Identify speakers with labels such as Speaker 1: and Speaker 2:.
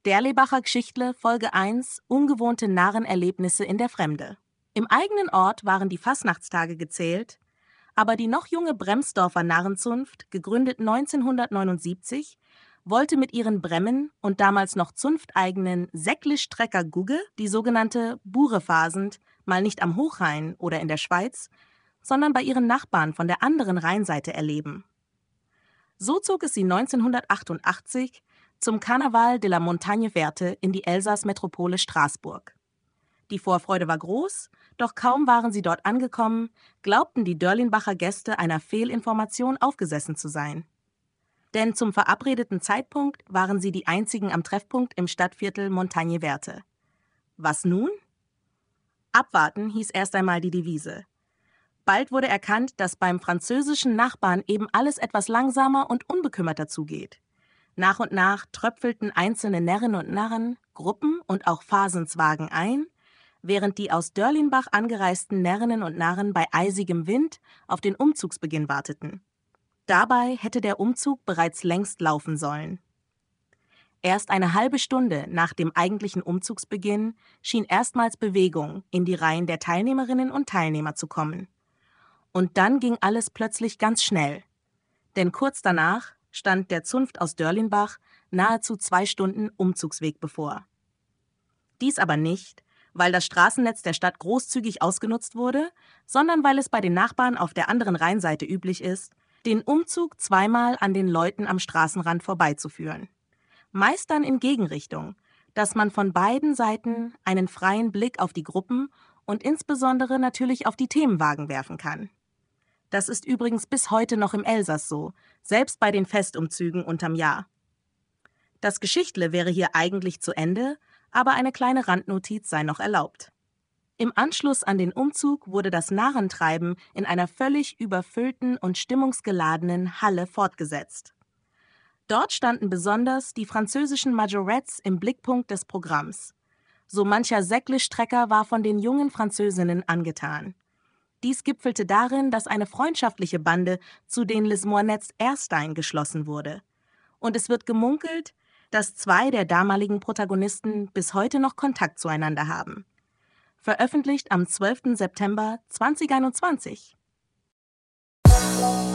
Speaker 1: Derlebacher Geschichtle, Folge 1: Ungewohnte Narrenerlebnisse in der Fremde. Im eigenen Ort waren die Fastnachtstage gezählt, aber die noch junge Bremsdorfer Narrenzunft, gegründet 1979, wollte mit ihren Bremmen und damals noch zunfteigenen Säckle-Strecker Gugge die sogenannte Burefasend mal nicht am Hochrhein oder in der Schweiz, sondern bei ihren Nachbarn von der anderen Rheinseite erleben. So zog es sie 1988 zum Carnaval de la Montagne Verte in die Elsass-Metropole Straßburg. Die Vorfreude war groß, doch kaum waren sie dort angekommen, glaubten die Dörlinbacher Gäste einer Fehlinformation aufgesessen zu sein. Denn zum verabredeten Zeitpunkt waren sie die einzigen am Treffpunkt im Stadtviertel Montagne Verte. Was nun? Abwarten hieß erst einmal die Devise. Bald wurde erkannt, dass beim französischen Nachbarn eben alles etwas langsamer und unbekümmerter zugeht. Nach und nach tröpfelten einzelne Närrinnen und Narren, Gruppen und auch Fasenswagen ein, während die aus Dörlinbach angereisten Närrinnen und Narren bei eisigem Wind auf den Umzugsbeginn warteten. Dabei hätte der Umzug bereits längst laufen sollen. Erst eine halbe Stunde nach dem eigentlichen Umzugsbeginn schien erstmals Bewegung in die Reihen der Teilnehmerinnen und Teilnehmer zu kommen. Und dann ging alles plötzlich ganz schnell. Denn kurz danach stand der Zunft aus Dörlinbach nahezu 2 Stunden Umzugsweg bevor. Dies aber nicht, weil das Straßennetz der Stadt großzügig ausgenutzt wurde, sondern weil es bei den Nachbarn auf der anderen Rheinseite üblich ist, den Umzug zweimal an den Leuten am Straßenrand vorbeizuführen. Meist dann in Gegenrichtung, dass man von beiden Seiten einen freien Blick auf die Gruppen und insbesondere natürlich auf die Themenwagen werfen kann. Das ist übrigens bis heute noch im Elsass so, selbst bei den Festumzügen unterm Jahr. Das Geschichtle wäre hier eigentlich zu Ende, aber eine kleine Randnotiz sei noch erlaubt. Im Anschluss an den Umzug wurde das Narrentreiben in einer völlig überfüllten und stimmungsgeladenen Halle fortgesetzt. Dort standen besonders die französischen Majorettes im Blickpunkt des Programms. So mancher Säckle-Strecker war von den jungen Französinnen angetan. Dies gipfelte darin, dass eine freundschaftliche Bande zu den Les Moinettes Erstein geschlossen wurde. Und es wird gemunkelt, dass 2 der damaligen Protagonisten bis heute noch Kontakt zueinander haben. Veröffentlicht am 12. September 2021.